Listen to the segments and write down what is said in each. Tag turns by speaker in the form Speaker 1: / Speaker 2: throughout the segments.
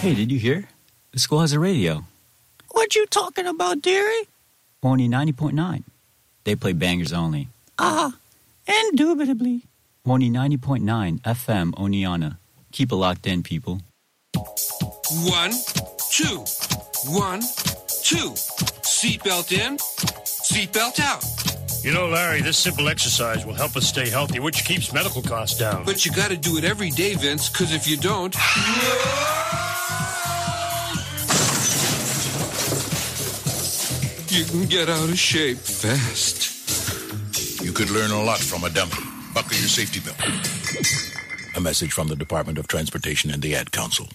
Speaker 1: Hey, did you hear? The school has a radio.
Speaker 2: What you talking about, dearie?
Speaker 1: Only 90.9. They play bangers only.
Speaker 2: Indubitably.
Speaker 1: Only 90.9 FM Oneonta. Keep it locked in, people.
Speaker 3: 1, 2, 1, 2. Seatbelt in, seatbelt out.
Speaker 4: You know, Larry, this simple exercise will help us stay healthy, which keeps medical costs down.
Speaker 3: But you got to do it every day, Vince, because if you don't... you can get out of shape fast.
Speaker 5: You could learn a lot from a dummy. Buckle your safety belt. A message from the Department of Transportation and the Ad Council.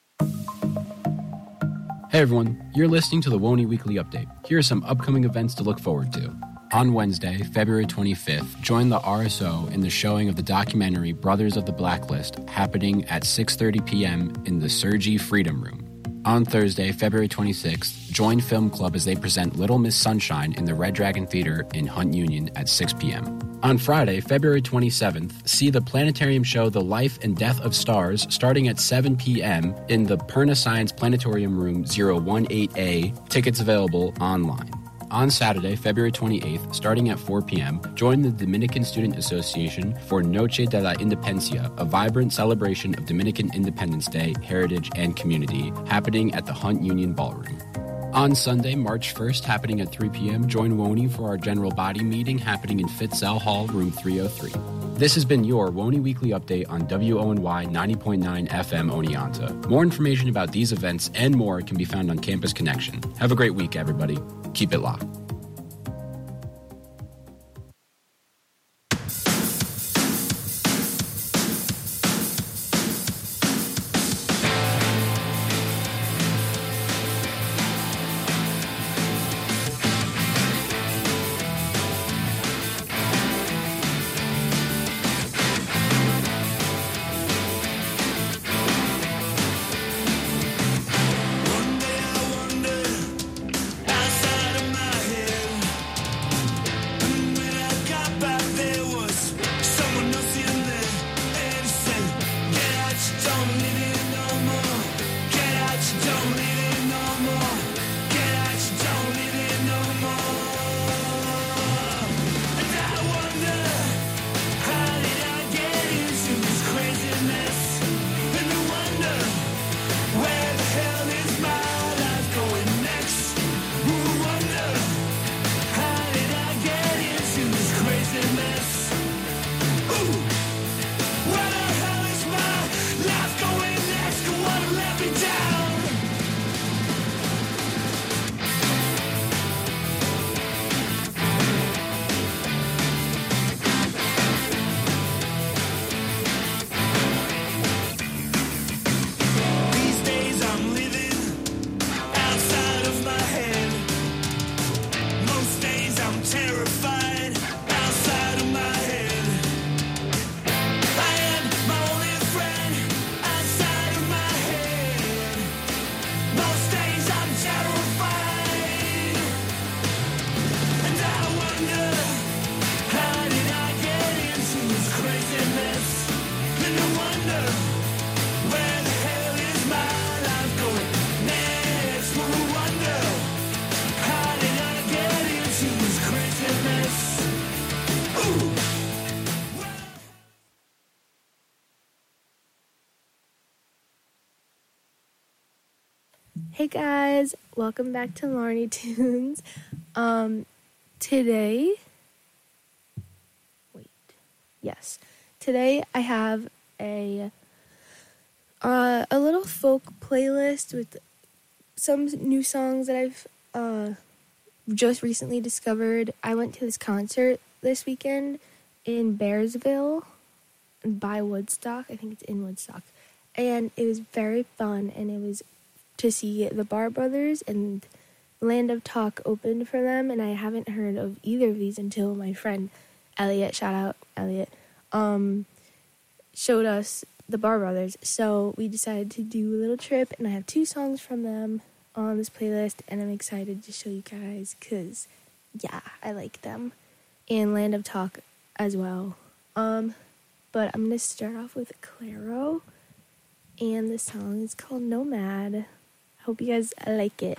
Speaker 6: Hey everyone, you're listening to the WONY Weekly Update. Here are some upcoming events to look forward to. On Wednesday, February 25th, join the RSO in the showing of the documentary Brothers of the Blacklist, happening at 6:30 p.m. in the Sergi Freedom Room. On Thursday, February 26th, join Film Club as they present Little Miss Sunshine in the Red Dragon Theater in Hunt Union at 6 p.m. On Friday, February 27th, see the planetarium show The Life and Death of Stars starting at 7 p.m. in the Perna Science Planetarium Room 018A. Tickets available online. On Saturday, February 28th, starting at 4 p.m., join the Dominican Student Association for Noche de la Independencia, a vibrant celebration of Dominican Independence Day, heritage, and community, happening at the Hunt Union Ballroom. On Sunday, March 1st, happening at 3 p.m., join WONY for our general body meeting happening in Fitzell Hall, room 303. This has been your WONY Weekly Update on WONY 90.9 FM Oneonta. More information about these events and more can be found on Campus Connection. Have a great week, everybody. Keep it locked.
Speaker 7: Hey guys, welcome back to Larny Tunes. Today I have a little folk playlist with some new songs that I've just recently discovered. I went to this concert this weekend in Bearsville by Woodstock. I think it's in Woodstock. And it was very fun, and it was to see the Bar Brothers, and Land of Talk opened for them, and I haven't heard of either of these until my friend Elliot, shout out Elliot, showed us the Bar Brothers. So we decided to do a little trip, and I have 2 songs from them on this playlist, and I'm excited to show you guys because, yeah, I like them. And Land of Talk as well. But I'm going to start off with Clairo. and the song is called Nomad. Hope you guys like it.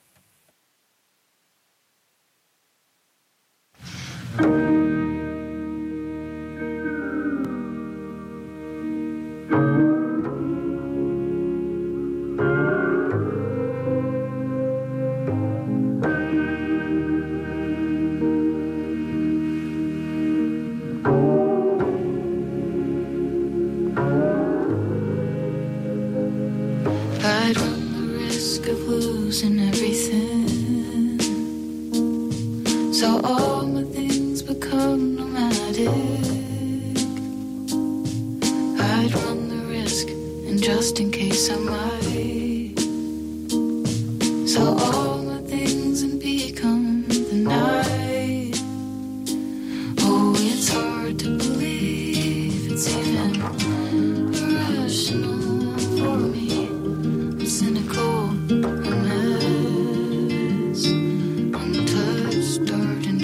Speaker 8: I'd run the risk of losing everything, so all my things become nomadic. I'd run the risk, and just in case I might, so all my things and become the night. Oh, it's hard to believe it's even irrational for me. Cynical, a mess, untouched, ardent,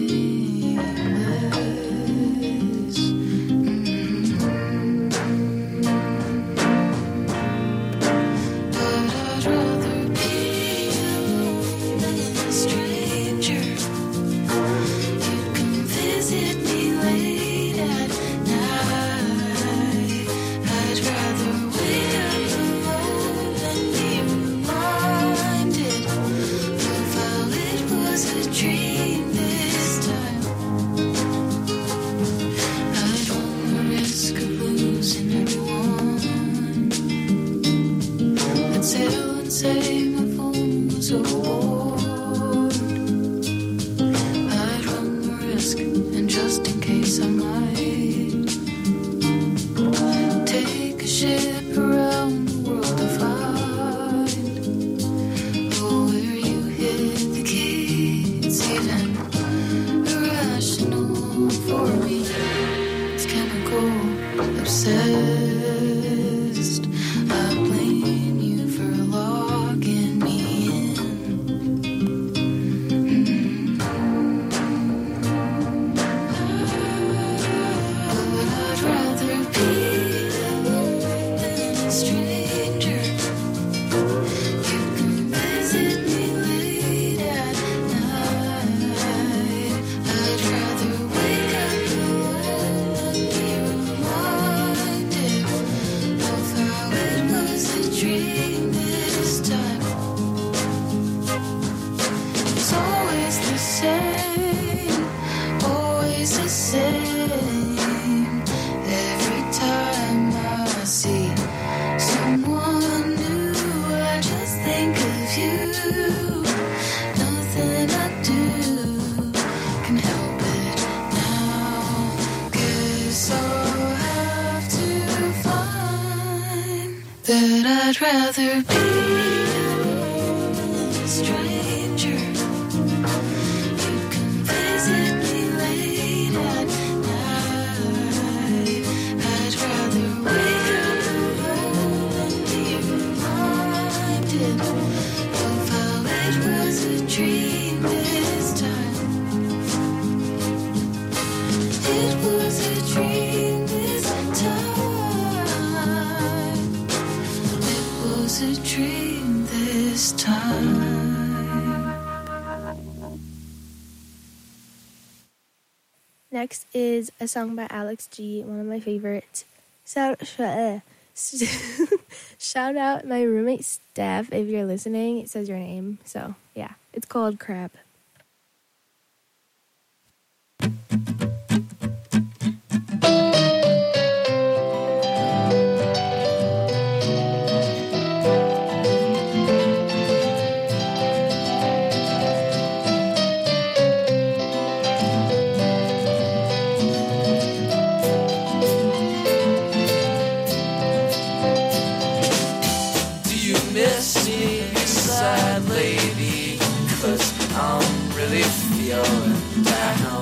Speaker 8: shameless. But I'd rather be than a stranger. You'd come visit me late at night. I'd rather wake up alone than be reminded of how it was a dream this time. I'd run the risk of losing everyone. I'd sail and say my phone was overboard. I'd run the risk, and just in case I might, take a ship around the world to find, oh, where you hit the key. It's even irrational for me. It's chemical, obsessed. I blame you for locking me in. But I'd rather be than a stranger. You can visit me late at night. I'd rather wake up alone than be reminded of how it was a dream this time. It's always the same, always the same. Every time I see someone new, I just think of you. Nothing I do can help it now. Guess I'll have to find that I'd rather be a stranger. You can visit me late at night. I'd rather wake up alone than be reminded of how it was a dream this time. It was a dream this time. It was a dream this time.
Speaker 7: Next is a song by Alex G, one of my favorites. Shout out my roommate Steph if you're listening. It says your name. So, yeah, it's called Crab.
Speaker 9: Do you miss me, sad lady? 'Cause I'm really feeling down.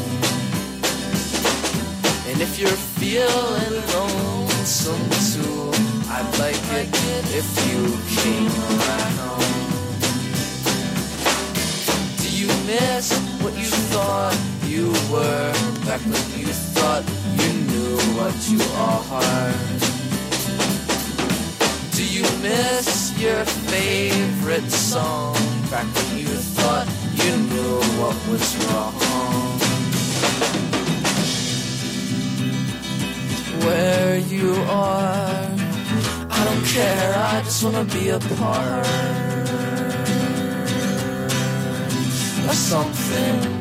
Speaker 9: And if you're feeling lonesome too, I'd like it if you came around. Do you miss what you thought you were, back when you thought you knew what you are? you miss your favorite song back when you thought you knew what was wrong? Where you are, I don't care, I just wanna be a part of something.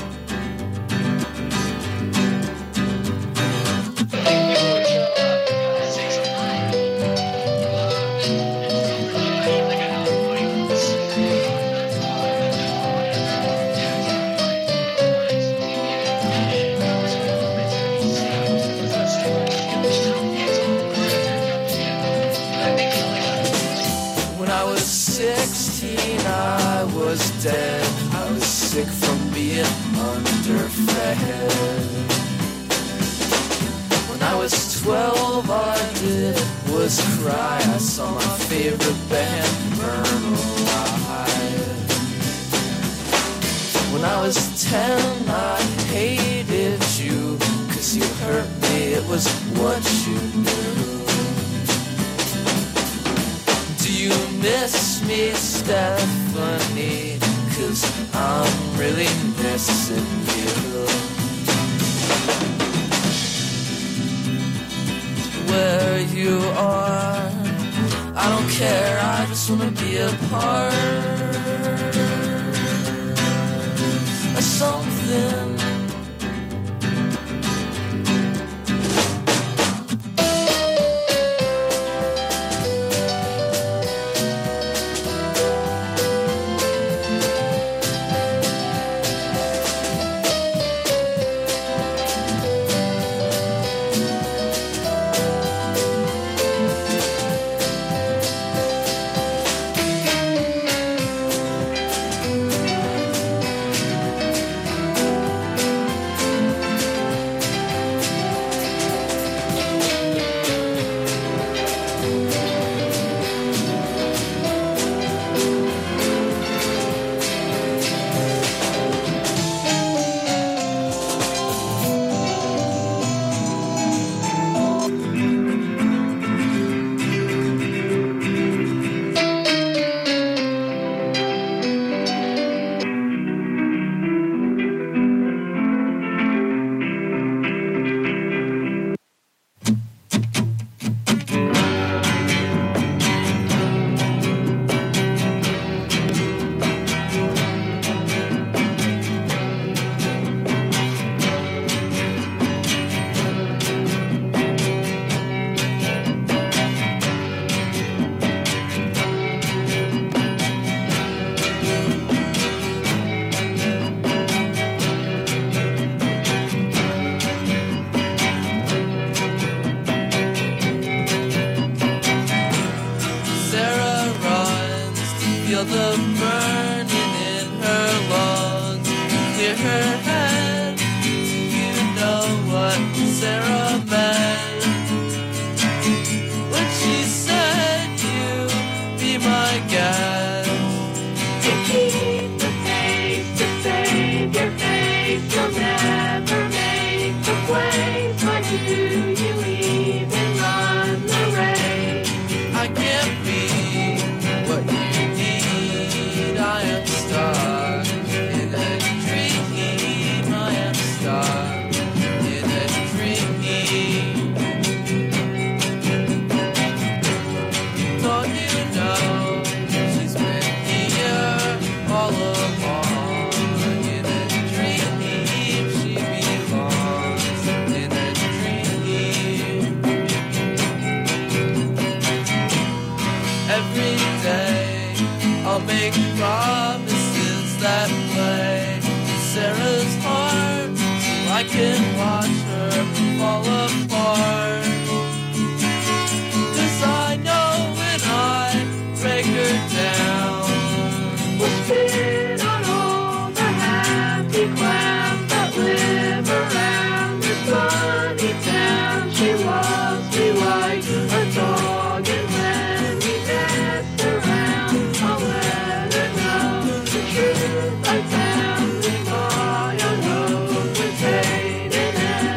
Speaker 9: Dead. I was sick from being underfed. When I was 12, all I did was cry. I saw my favorite band burn alive. When I was 10, I hated you, 'cause you hurt me, it was what you knew. Do you miss me, Stephanie? 'Cause I'm really missing you. Where you are, I don't care, I just wanna be a part of something.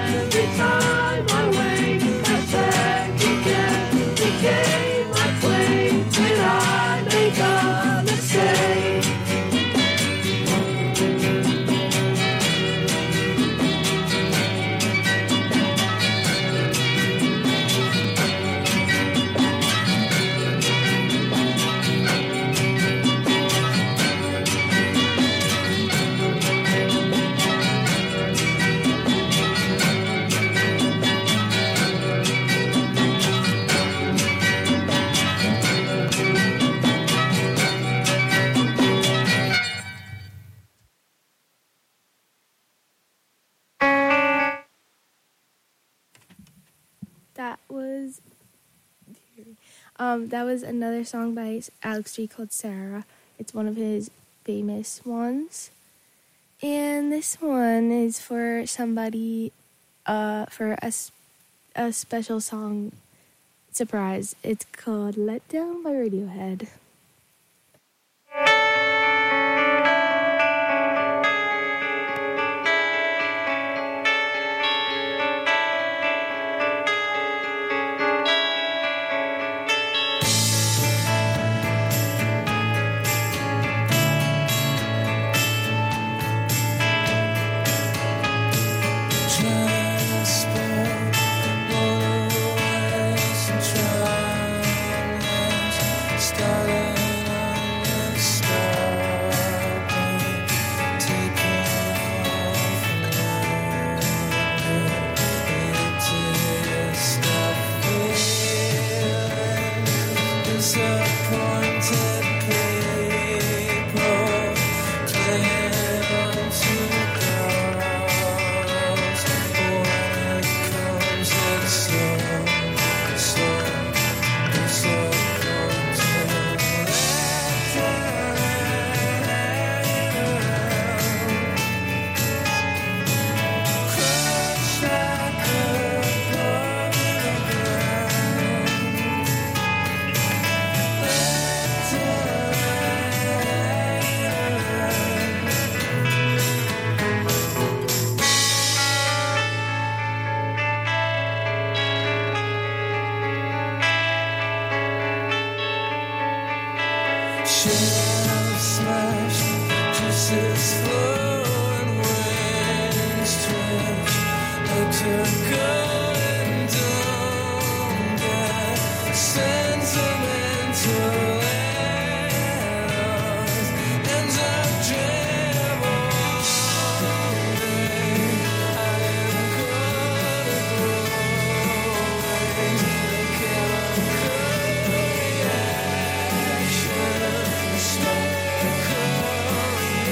Speaker 10: Became my place.
Speaker 7: That was another song by Alex G called Sarah. It's one of his famous ones. And this one is for somebody, for a special song surprise. It's called Let Down by Radiohead.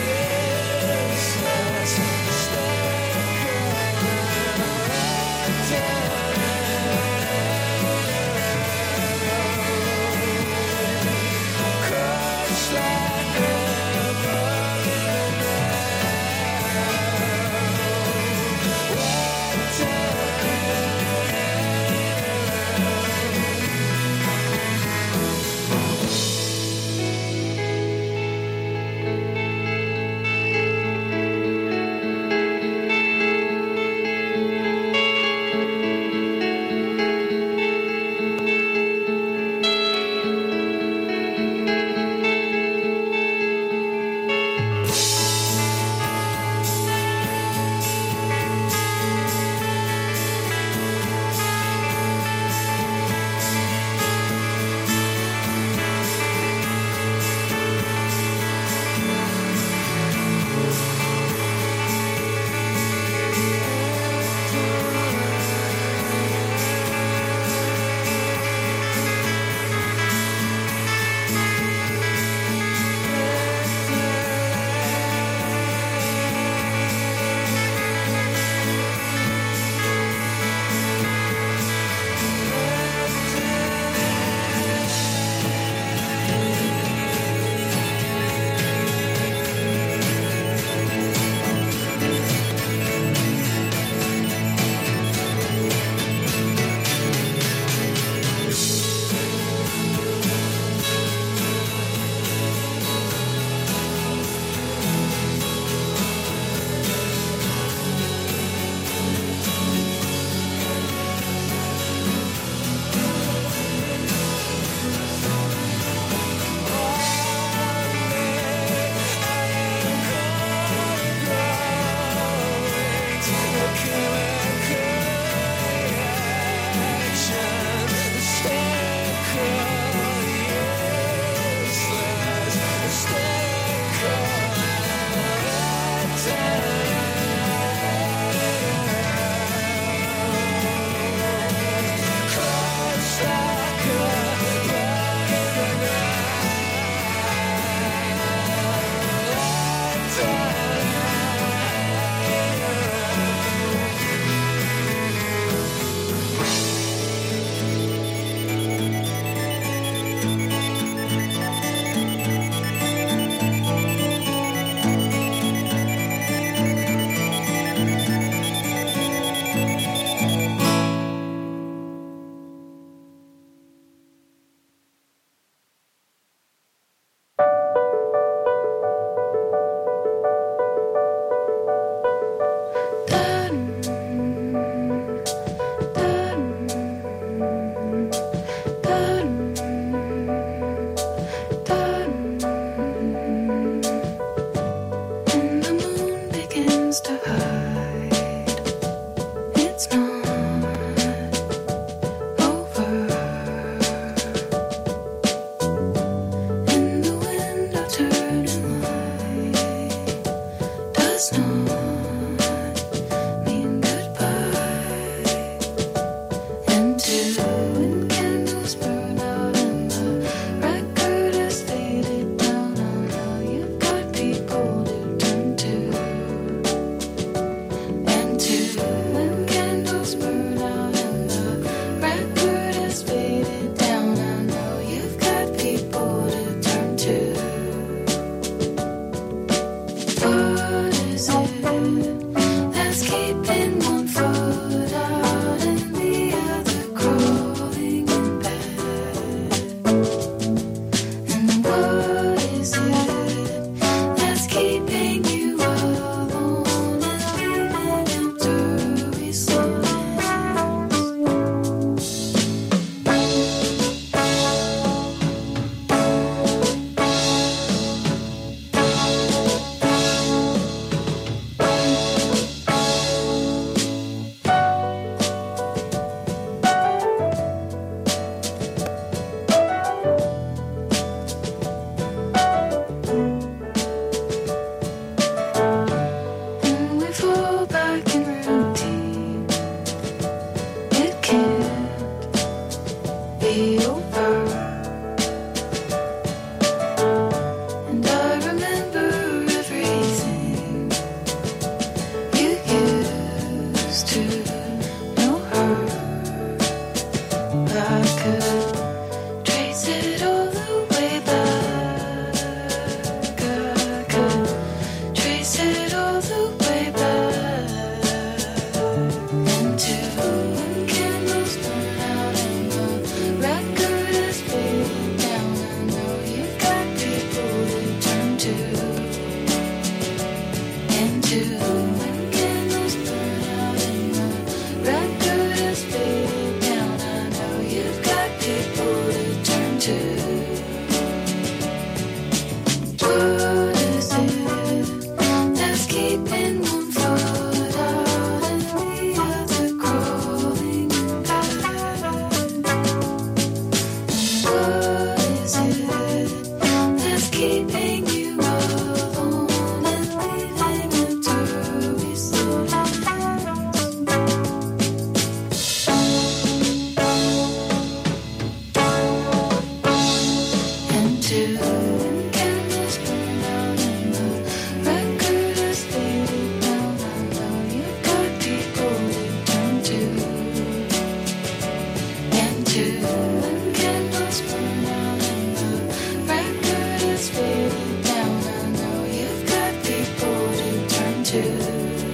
Speaker 9: Down.
Speaker 8: to. And candles burn out and the record is faded down. I know you've got people to turn to. And and candles burn out and the record is faded down. I know you've got people to turn to.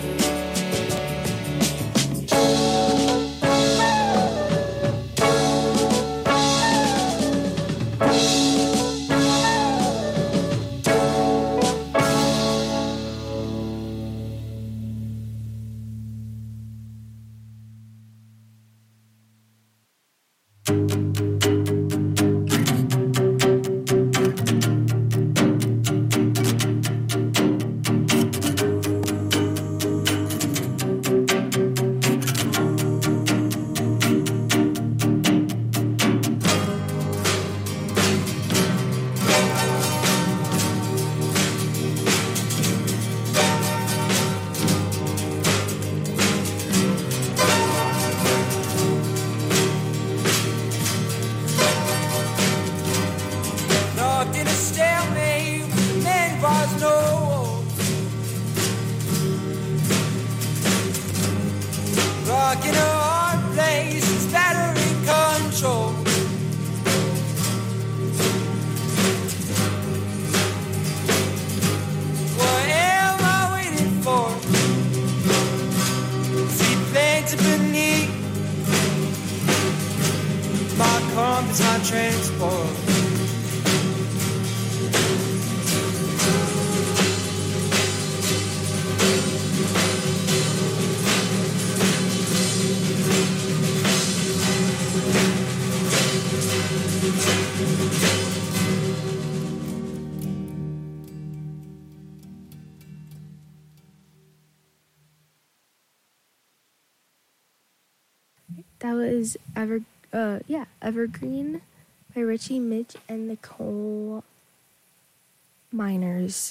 Speaker 7: That was Evergreen by Richie Mitch and the Coal Miners.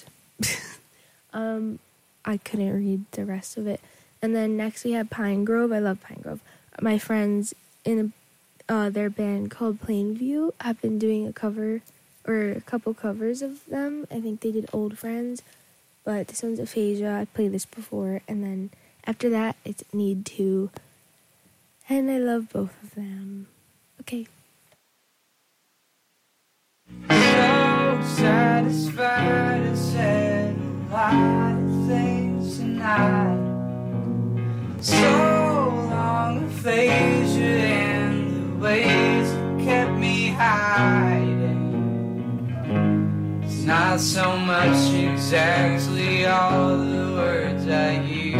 Speaker 7: I couldn't read the rest of it. And then next we have Pine Grove. I love Pine Grove. My friends in their band called Plainview have been doing a couple covers of them. I think they did Old Friends, but this one's Aphasia. I played this before. And then after that, it's Need To. And I love both of them. Okay.
Speaker 9: So satisfied and said a lot of things tonight. So long aphasia and the ways that kept me hiding. It's not so much exactly all the words I use.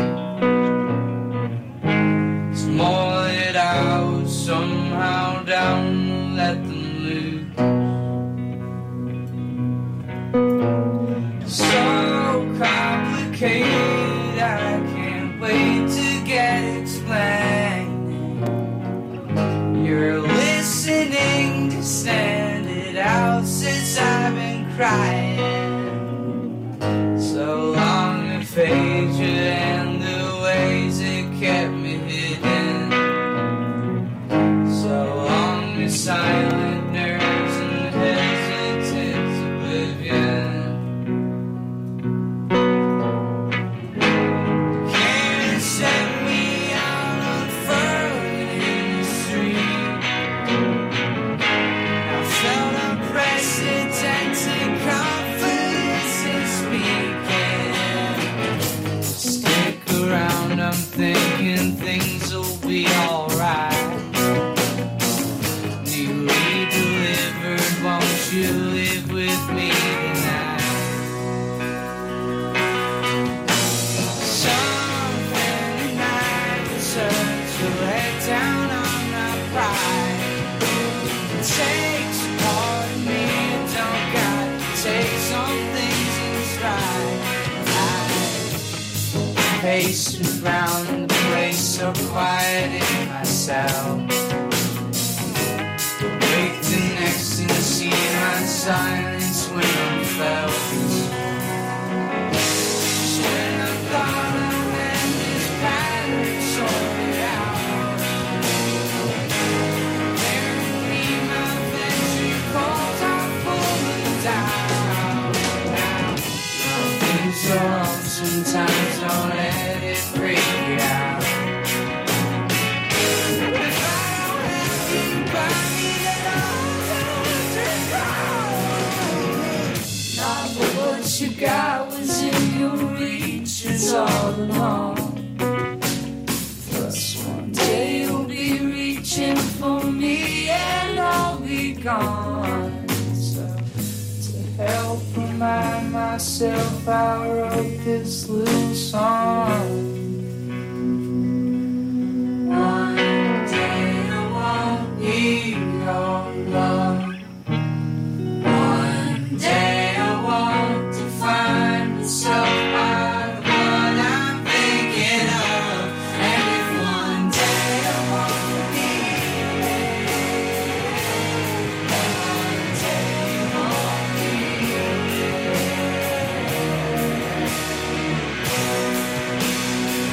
Speaker 9: It's more that I was somehow down to let them loose. So complicated, I can't wait to get explained. You're listening to stand it out since I've been crying. So long aphasia and the ways it kept me hidden. So long the silent nerves and hesitant oblivion. Can't set me out unfurled in the street. I felt unprecedented confidence in speaking. Stick around, I'm thinking things will be alright. Newly delivered, won't you live with me tonight? Something tonight deserves to let down on my pride. It takes a part of me that don't got to take some things in stride. I pace around the place so quiet in myself. Wake the next and see my silence when I'm felt. Should have thought I had this pattern sorted out. Apparently my venture calls are full of Sometimes don't let it freak you out. If I don't have anybody that I not what you got was in your reach, it's all along. Plus one day you'll be reaching for me and I'll be gone. So to help remind myself, I wrote this little song. One day I won't need your love. One day I want to find myself out of what I'm thinking of. And if one day I won't need it, one day I won't need it.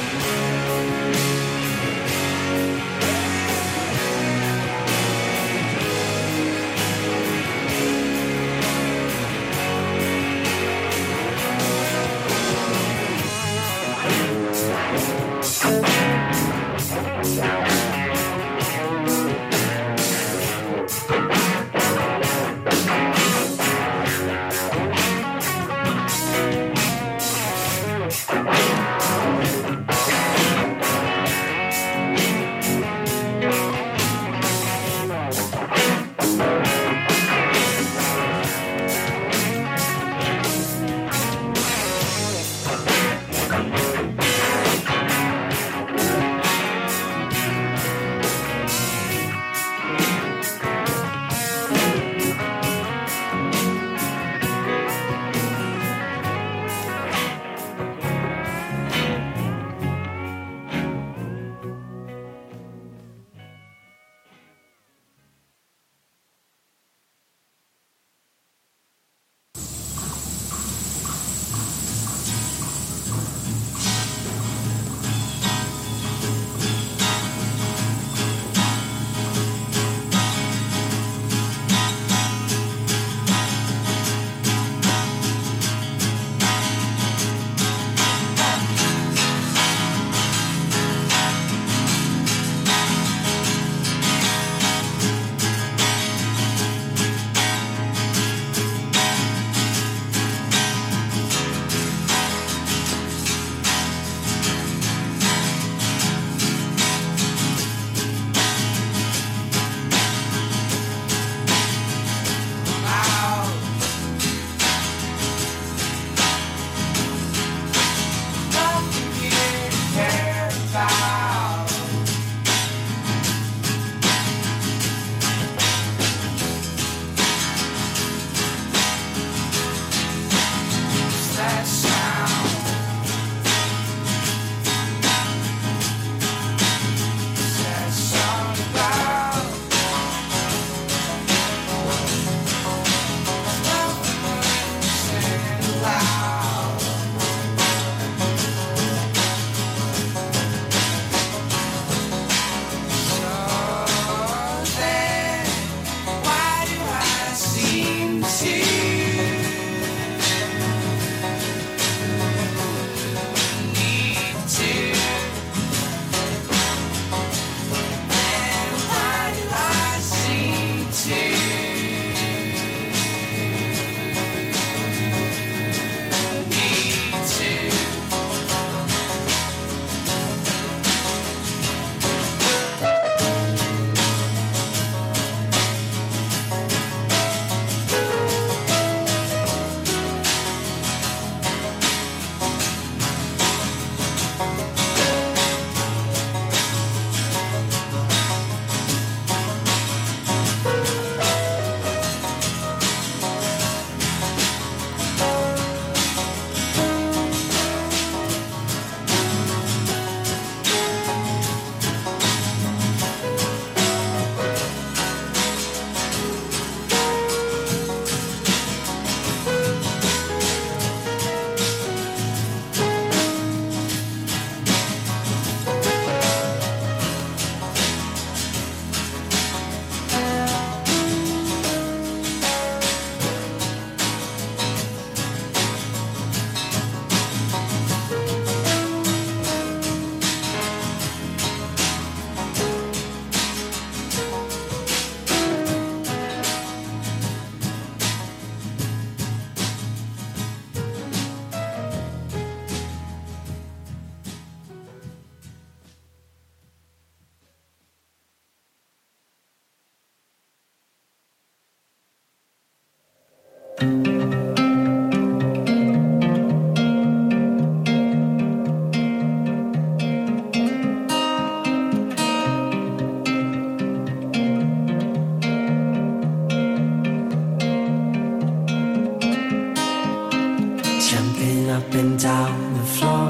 Speaker 10: Jumping up and down the floor.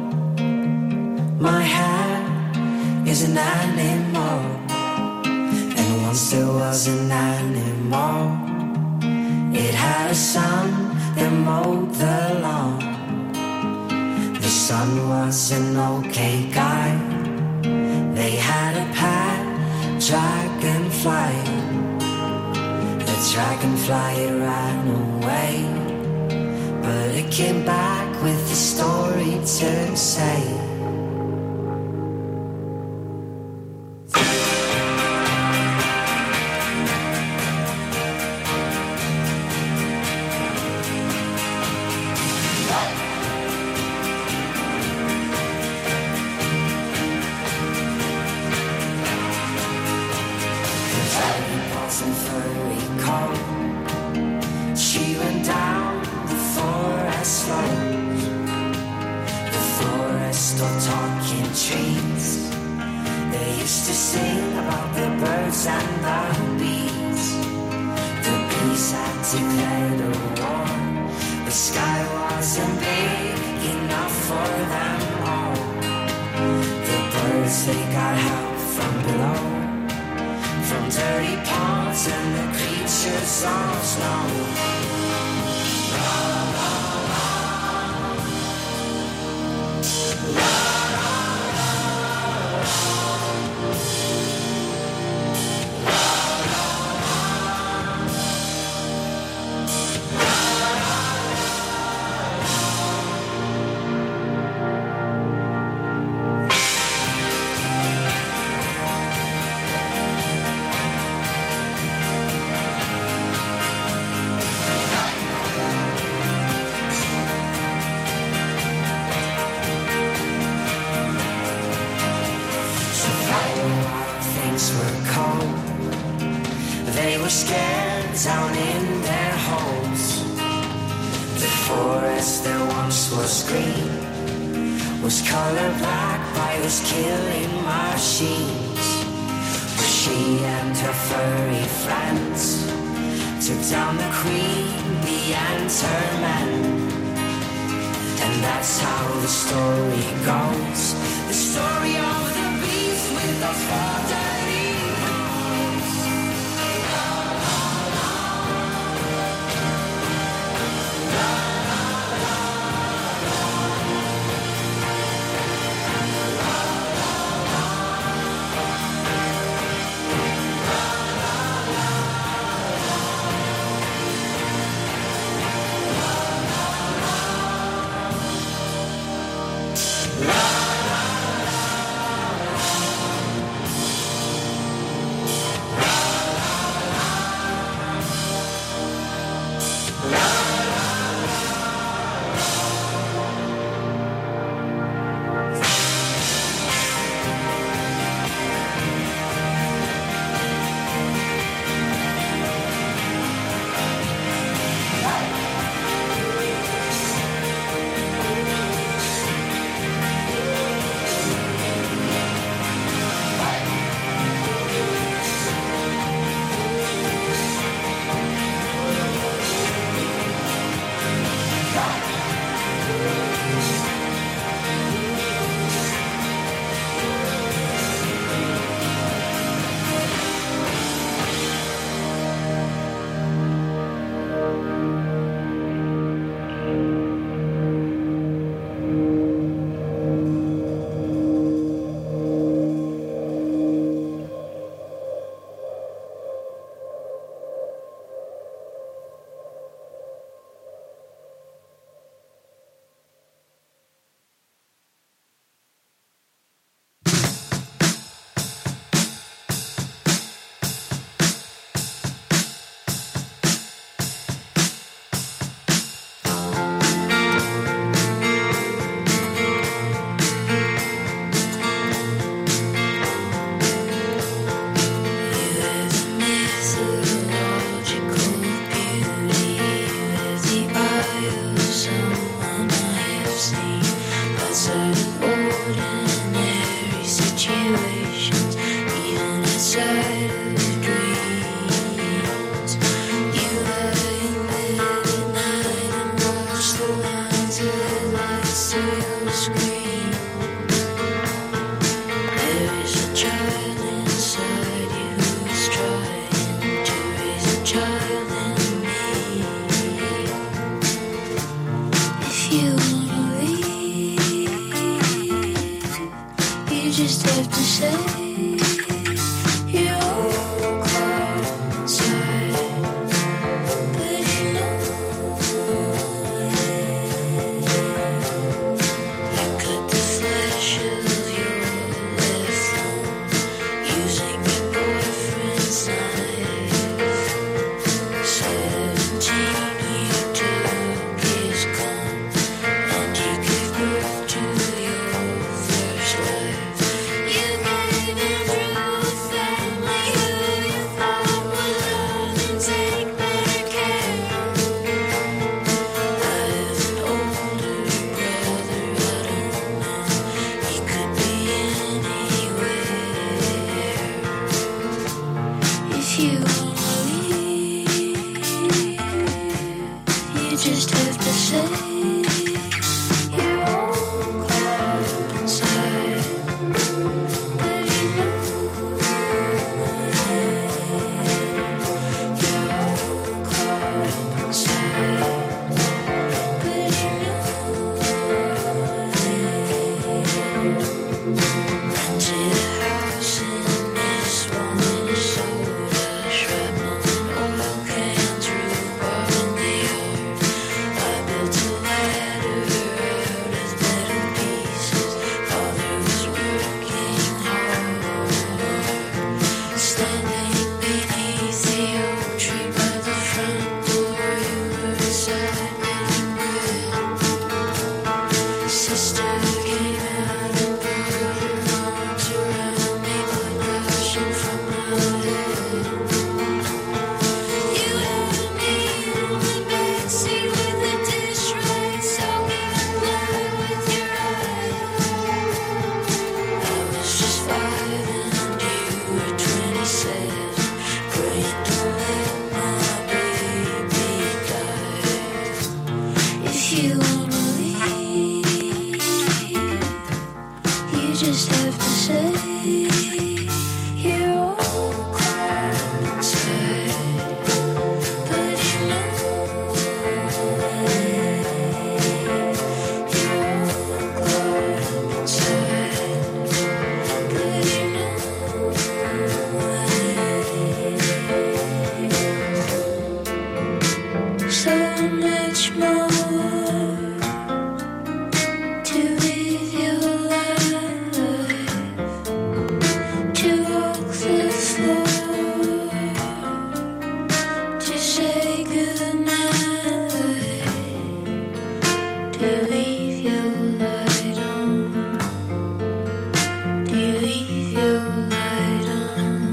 Speaker 10: My hair is an animal, and once there was an animal. It had a son that mowed the lawn. The son was an okay guy. They had a pet dragonfly. The dragonfly ran away, but it came back with a story to say. And furry coat, she went down the forest road. The forest of talking trees. They used to sing about the birds and the bees. The bees had declared a war. The sky wasn't big enough for them all. The birds, they got help from below, from dirty ponds and the creatures of snow. La, la, la. La, la, la. La, la, were cold. They were scared down in their holes. The forest that once was green was colored black by those killing machines. But she and her furry friends took down the queen bee and her men. And that's how the story goes. The story of the beast with those four dirty bones. La, la, la. La, la, la. La, la, la. La, la, la.
Speaker 8: of someone I have seen outside of ordinary situations, even outside of dreams. You lie in bed at night and watch the lines of headlights through your screen. There is a child inside you who's trying to raise a child in me. If you wanna leave, you just have to say you're all caught inside. But you know you cut the flesh of your left thumb using your boyfriend's knife. 17, you took his gun and you gave birth to your first life. You gave him through a family who you thought would love and take better care. I have an older brother, I don't know, he could be anywhere. If you wanna leave, you just have to say you're all caught inside. But you know you're all caught inside. But you know rented a house in this one Minnesota, shrapnel and oil cans, rhubarb in the yard. I built a ladder out of metal pieces. Father was working hard, standing beneath the oak tree by the front door. You were beside me in bed. Sister came out and put her arms around me, blood gushing from my head. You had me in the backseat with the dish rag, soaking up blood with your eyes. I was just 5 and you were 27, praying don't let my baby die. If you wanna leave, you just have to say you're all caught inside. But you know you're all caught inside. But you know so much more to live your life, to walk the floor, to say goodnight, to leave your light on, to leave your light on.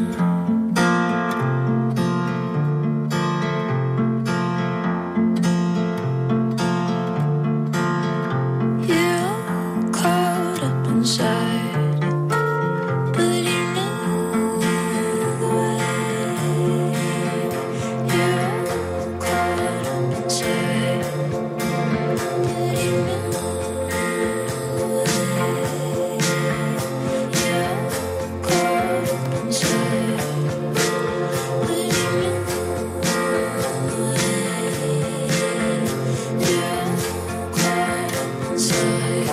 Speaker 8: You're all caught up inside, but you know you're all caught up inside, but you know you're all caught up inside, but you know you're all caught up inside.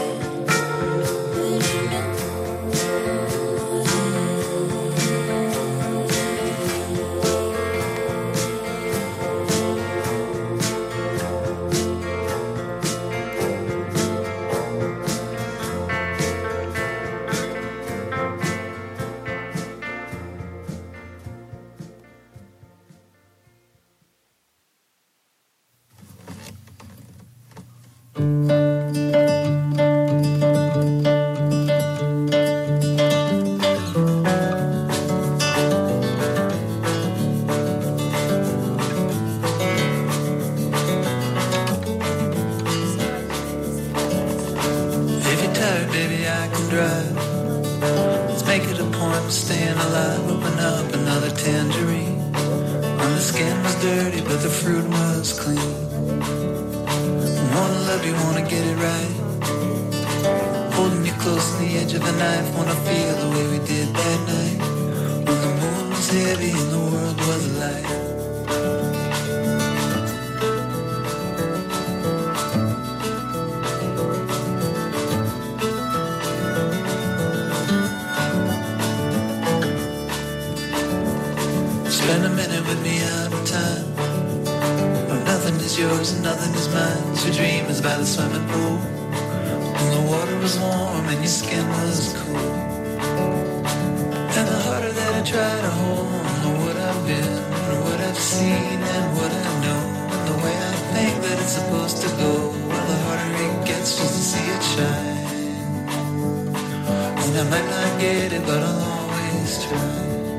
Speaker 11: maybe I can drive. Let's make it a point of staying alive. Open up another tangerine. And the skin was dirty, but the fruit was clean. Wanna love you, wanna get it right. Holding you close to the edge of a knife. Wanna feel the way we did that night, when the moon was heavy and the world was alight. Spend a minute with me out of time. Oh, nothing is yours and nothing is mine. Your dream is by the swimming pool, and the water was warm and your skin was cool. And the harder that I try to hold on to what I've been and what I've seen and what I know, and the way I think that it's supposed to go, well, the harder it gets just to see it shine. And I might not get it, but I'll always try.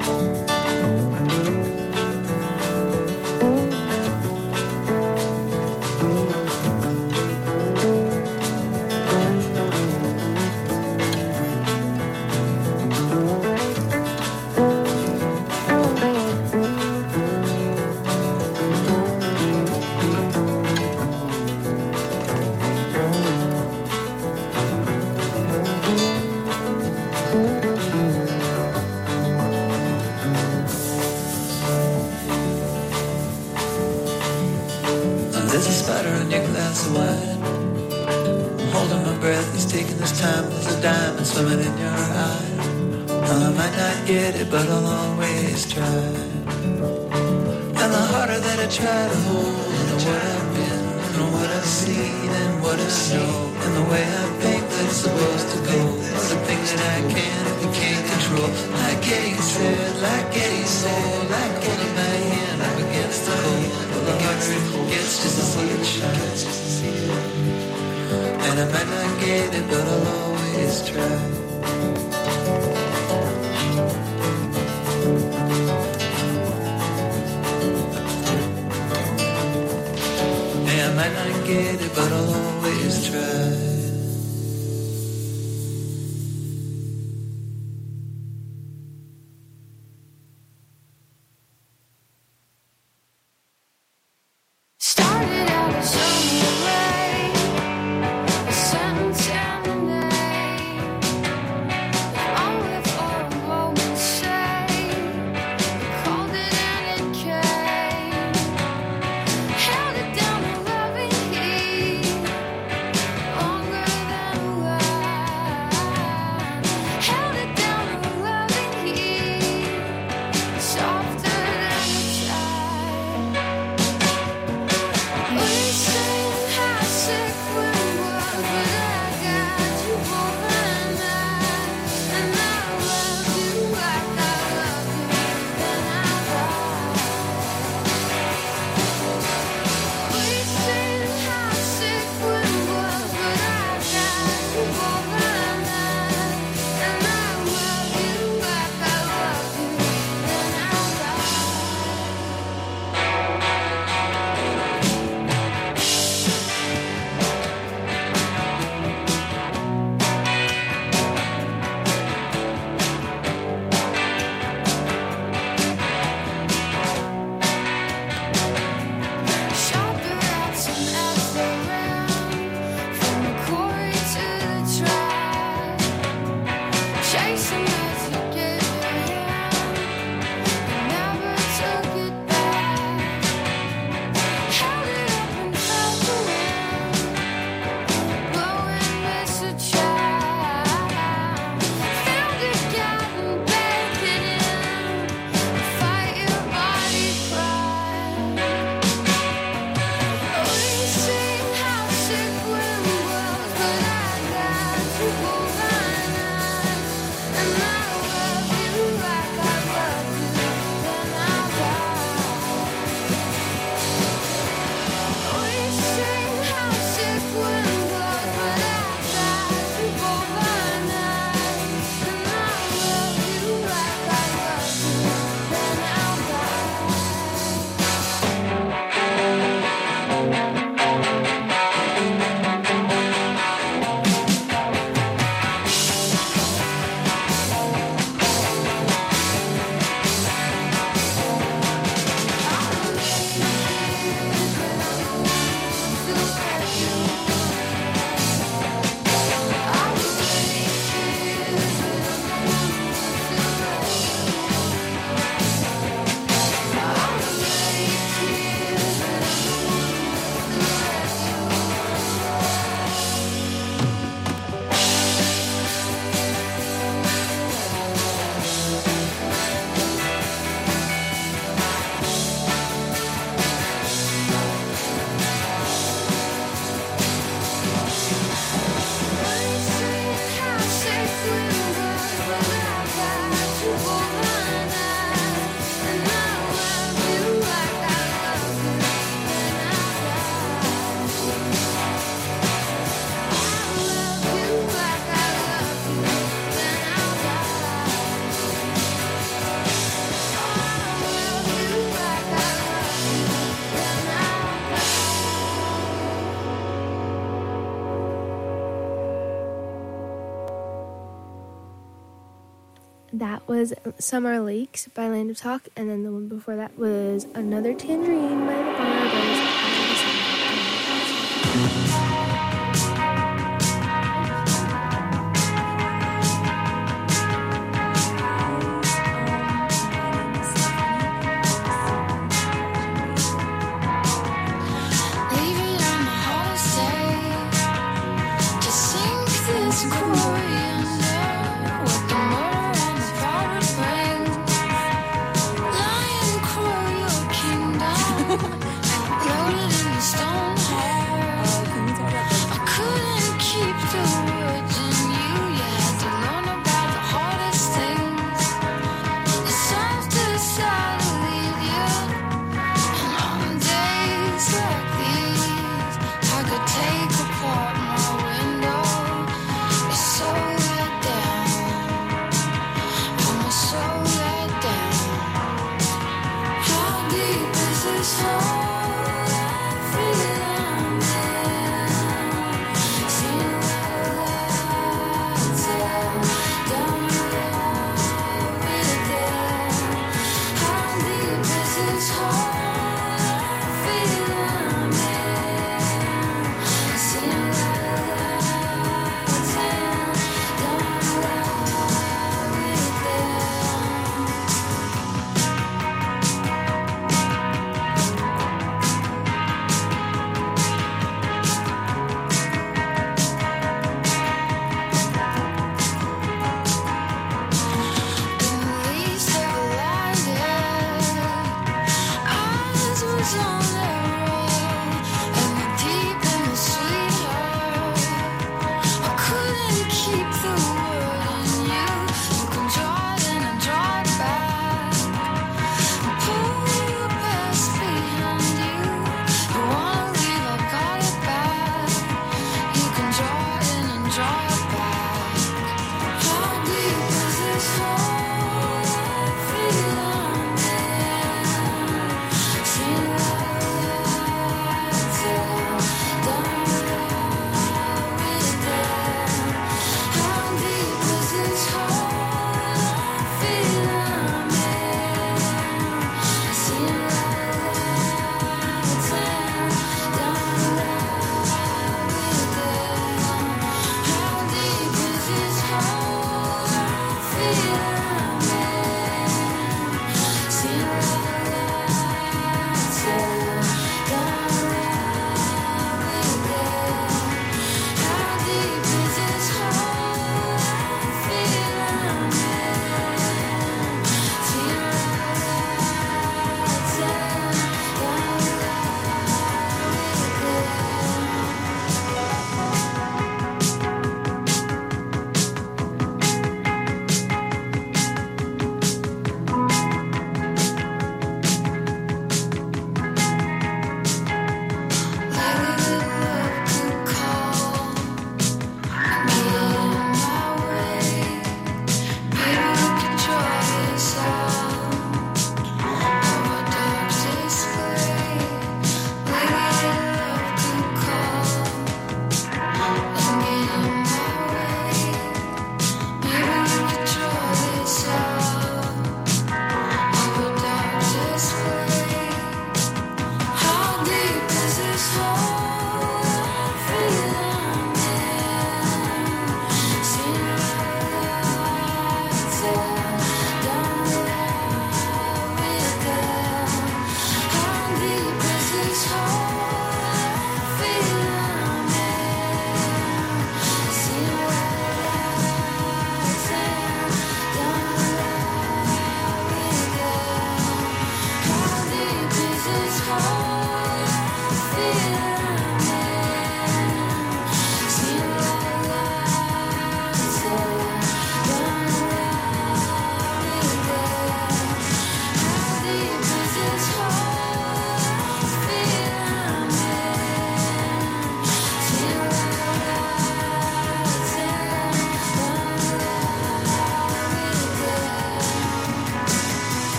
Speaker 11: There's a spider in your glass of wine. I'm holding my breath, he's taking his time. There's a diamond swimming in your eye. I might not get it, but I'll always try. And the harder that I try to hold on to what I've been and what I've seen and what I know, and the way I think that it's supposed to go, the things that I can and can't control, like getting sad, like getting sore, like holding my hand up against the hole. Well, the harder it gets just to see it shine. And I might not get it, but I'll always try. Yeah, I might not get it, but I'll always try.
Speaker 8: Started out a sunny way, a sentence and a name. Only for a moment's sake, called it and it came. Held it down in loving heat, long
Speaker 7: That was Summer Lakes by Land of Talk, and then the one before that was Another Tangerine by the Bonner Brothers.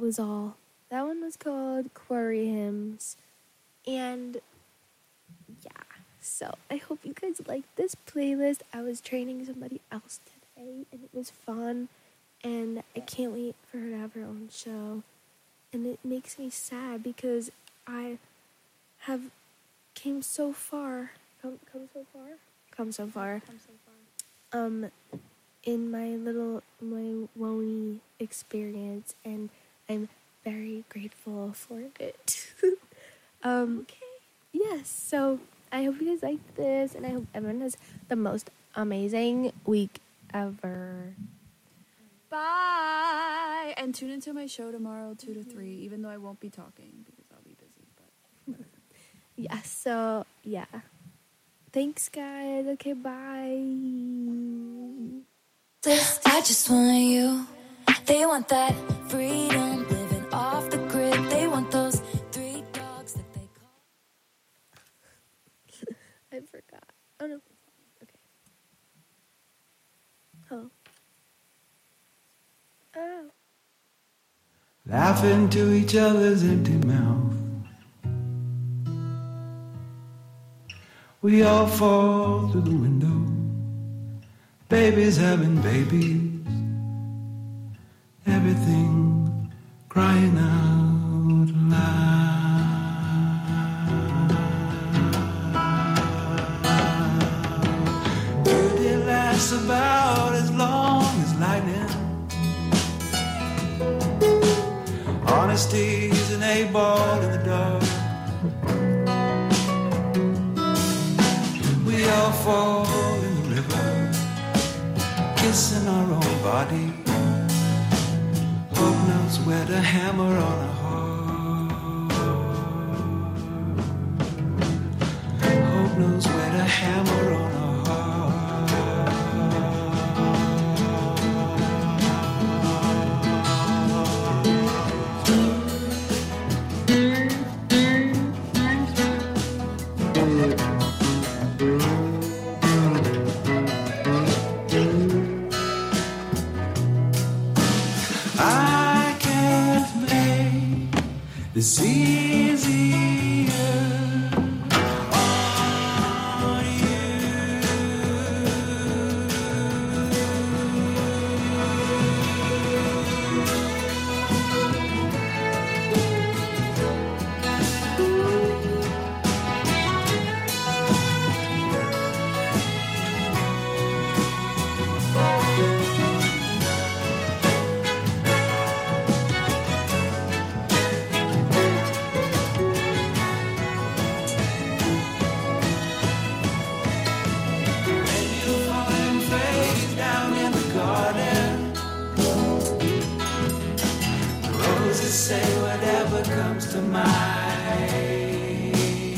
Speaker 7: was all. That one was called Quarry Hymns. And yeah, so I hope you guys liked this playlist. I was training somebody else today, and it was fun. And I can't wait for her to have her own show. And it makes me sad because I have come so far in my Woney experience, and I'm very grateful for it. Okay. Yes, so I hope you guys liked this, and I hope everyone has the most amazing week ever.
Speaker 12: Bye! And tune into my show tomorrow, 2 to 3, even though I won't be talking because I'll be busy. But
Speaker 7: Yeah, so, yeah. Thanks, guys. Okay, bye.
Speaker 8: I just want you. They want that freedom, living off the grid. They want those 3 dogs that they call.
Speaker 7: I forgot. Oh, no. Okay. Oh. Oh.
Speaker 13: Laughing to each other's empty mouth. We all fall through the window. Babies having babies. Everything crying out loud. Beauty lasts about as long as lightning. Honesty's an A-ball in the dark. We all fall in the river, kissing our own body. Hope knows where to hammer on a heart. Hope knows where to hammer on a heart. I can't make this easier on you. Say whatever comes to mind.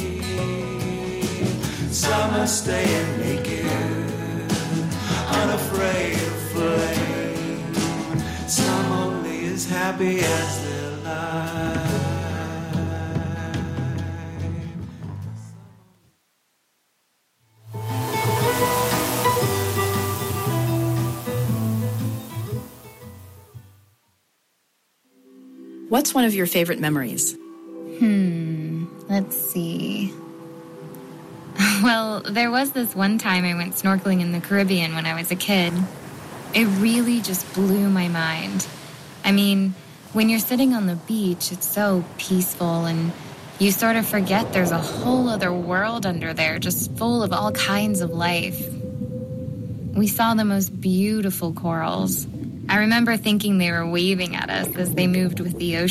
Speaker 13: Some are staying naked, unafraid of flame. Some only as happy as their life.
Speaker 14: What's one of your favorite memories?
Speaker 15: Let's see. Well, there was this one time I went snorkeling in the Caribbean when I was a kid. It really just blew my mind. I mean, when you're sitting on the beach, it's so peaceful and you sort of forget there's a whole other world under there just full of all kinds of life. We saw the most beautiful corals. I remember thinking they were waving at us as they moved with the ocean.